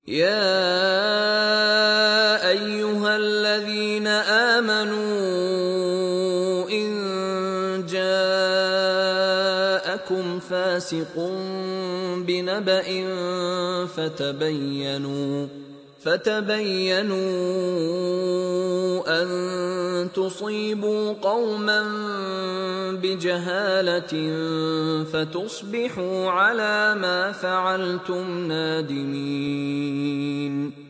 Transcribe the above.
يَا أَيُّهَا الَّذِينَ آمَنُوا إِن جَاءَكُمْ فَاسِقٌ بِنَبَإٍ فَتَبَيَّنُوا أَن تُصِيبُوا قَوْمًا بِجَهَالَةٍ فَتُصْبِحُوا عَلَىٰ مَا فَعَلْتُمْ نَادِمِينَ